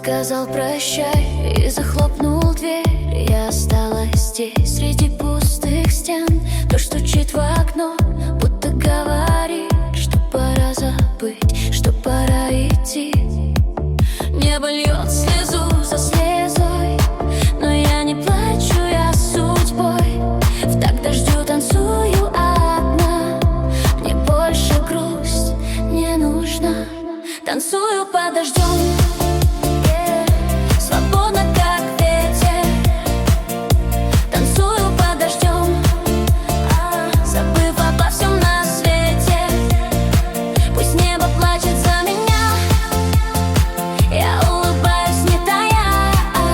сказал прощай и захлопнул дверь. Я осталась здесь среди пустых стен. Кто стучит в окно, будто говорит, что пора забыть, что пора идти. Небо льет слезу за слезой, но я не плачу, я судьбой. В такт дождю танцую одна. Мне больше грусть не нужна. Танцую под дождем, свободно как ветер. Танцую под дождем, забыв обо всем на свете. Пусть небо плачет за меня, я улыбаюсь, не тая.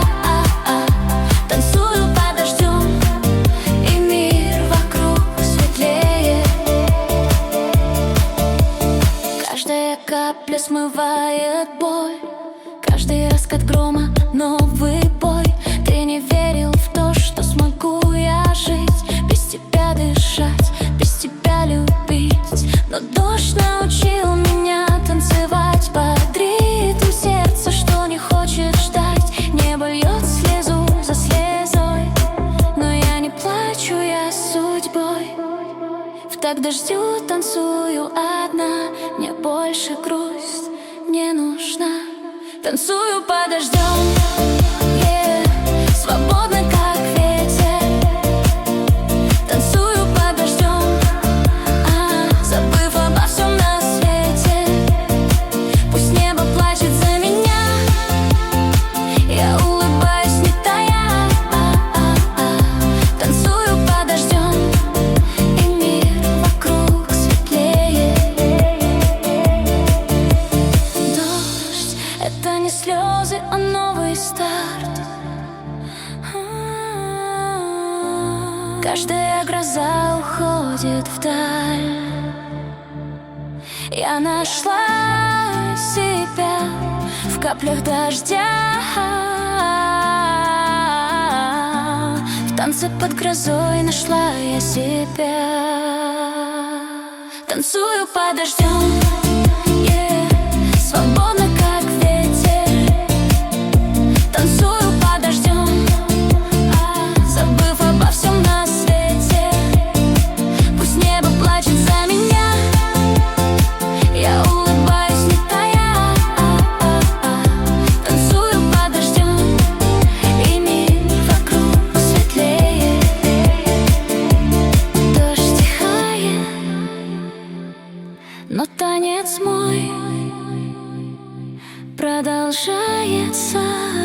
Танцую под дождем, и мир вокруг светлее. Каждая капля смывает боль, каждый раскат грома новый бой. Ты не верил в то, что смогу я жить, без тебя дышать, без тебя любить. Но дождь научил меня танцевать под ритм сердца, что не хочет ждать. Небо льет слезу за слезой, но я не плачу, я судьбой. В такт дождю танцую одна. Мне больше грусть не нужна. Танцую под дождем, свободно как ветер. Танцую под дождем, забыв обо всем на свете. Пусть небо плачет за меня, я улыбаюсь, не тая. Танцую под дождем, и мир вокруг светлее. Дождь — это не слезы, а новый старт. Каждая гроза уходит вдаль. Я нашла себя в каплях дождя, в танце под грозой нашла я себя. Танцую под дождем, свободно как ветер. Танцую под дождем, забыв обо всем на свете. Пусть небо плачет за меня, я улыбаюсь, не тая. Танцую под дождем, и мир вокруг светлее. Дождь стихает, но танец мой продолжается.